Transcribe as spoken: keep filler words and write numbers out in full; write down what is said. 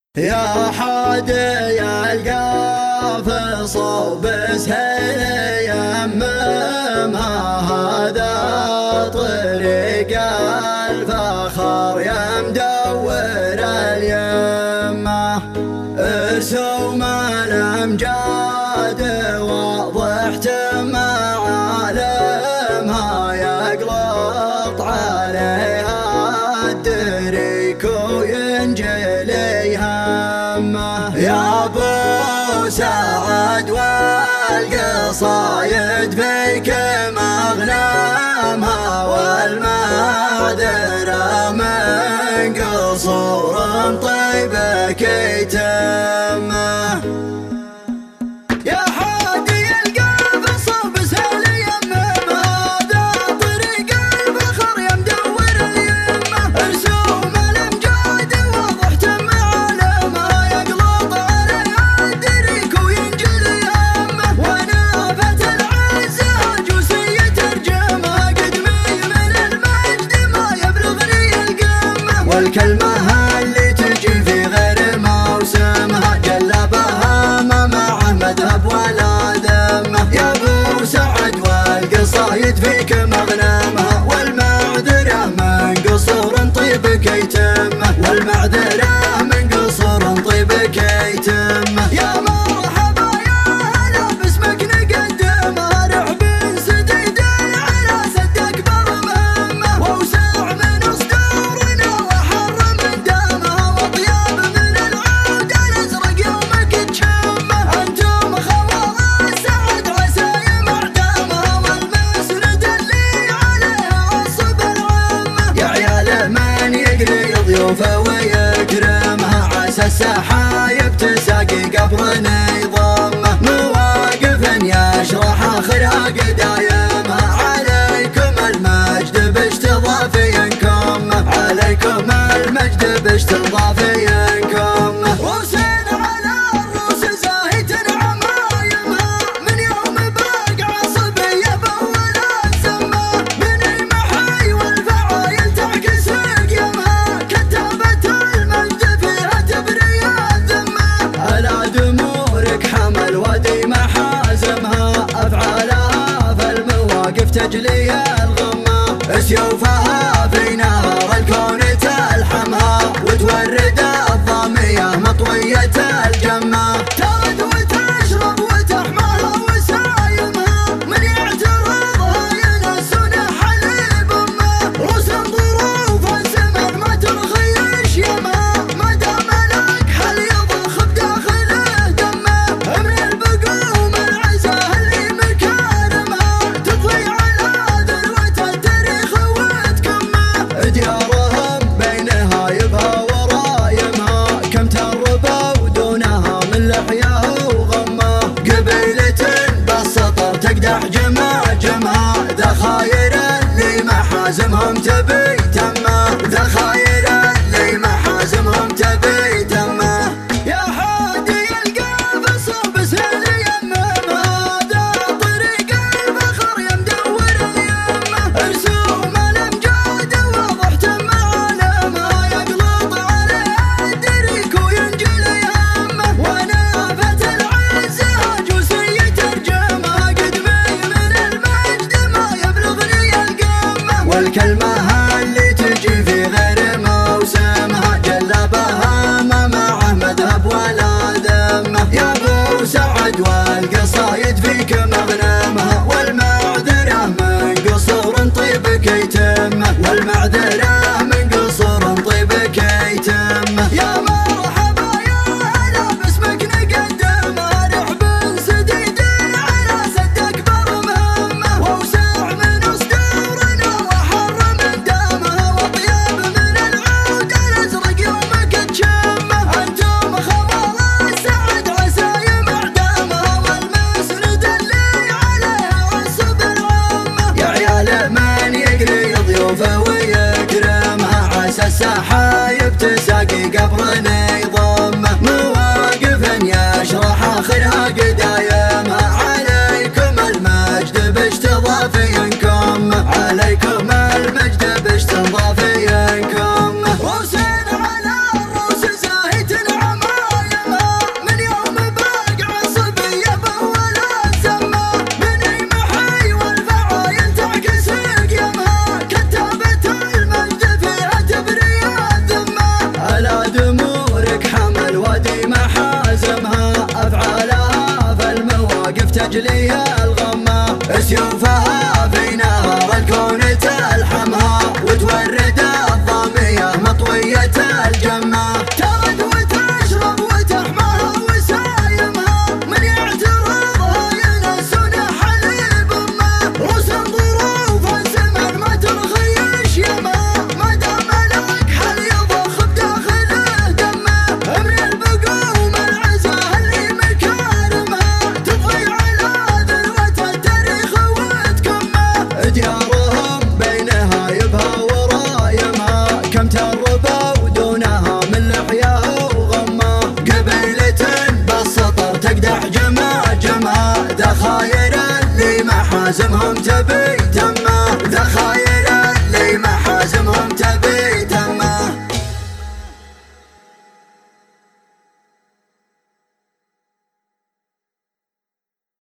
يا حادي القاف صوب سهل يممها، هذا طريق الفخر يا مدور اليمه. ارسوم الامجاد وضحت معالمها، يقلط عليها الدريك وينجلي همه. يا ابو سعد والقصايد فيك مغنمها، والمعذره من قصور طيبك يتمه. يا حادي القاف صوب سهل يممها، هذا طريق الفخر يا مدور اليمه. ارسوم الامجاد وضحت معالمها، يقلط عليها الدريك وينجلي همه. ونافت العزه جوسي ترجمها، قدمي من المجد ما يبلغني القمه. والكلمه اللي تجي في غير موسمها، جلبها ما معه مذهب ولا ذمه. يا ابو سعد والقصايد فيك مغنمها، والمعذره من قصور طيبك يتمه. والمعذره من قصور طيبك يتمه. يا مرحبا يا هلا باسمك نقدمها، رحب سديد على سد اكبر مهمه. واوسع من صدورنا وحر من دمها، واطيب من العود الازرق يومك تشمه. انتم خوار السعد عسايم اعدامها، والمسند اللي عليها عصب العمه. يا عيال من يقلي ضيوفه ويكرمها، عسى السحايب تساقي قبر نظامه. مواقف يشرح اخر قدايمها، عليكم المجد باشتضافينكم، عليكم المجد باشتضافينكم. روس على الروس زاهية عمايمها، من يوم باقع صبية بأول الزمة. من المحي والفعايل تعكس قيمها، كتابة المجد فيها تبري الذمة. على دمورك حمل ودي محازمها، أفعالها في المواقف تجلي الغمة. سيوفها في نهر الكون تلحمها، وتورد الظامية مطوية الجمة. ترد وتشرب وتحملها وسايمها، من يعترضها ينسون حليب امه. روس ظروف الزمن ما ترخيش يمها، ما دام لك حل يضخ بداخله دمه. من البقوم العزة اللي مكارمها، تطلي على ذروة التاريخ وتكمه. ديارهم بينها يبها ورايمها، كم تربوا دونها من لحيه وغمه. قبيلة بالسطر تقدح جماجمها، ذخاير اللي محازمهم تبي تمه، ذخاير اللي محازمهم تبي تمه. يا حادي القاف صوب سهل يممها، هذا طريق الفخر يا مدور اليمه. ارسوم الامجاد وضحت معالمها، يقلط عليها الدريك وينجلي همه. ونافت العزه جوسي ترجمها، قدمي من المجد ما يبلغني القمه. والكلمه اللي تجي في غير موسمها، جلبها ما معه مذهب ولا ذمه. يا ابو سعد والقصايد فيك مغنمها، والمعذره من قصور طيبك يتمه. والمعذره من قصور طيبك يتمه. يا مرحبا يا هلا باسمك نقدمها، رحب سديد على سد اكبر مهمه. واوسع من صدورنا وحر من دمها، واطيب من العود الازرق يومك تشمه. انتم خوار السعد عسايم اعدامها، والمسند اللي عليها عصب العمه. يا عيال من يقلي ضيوفه ويكرمها، لازمهم تبي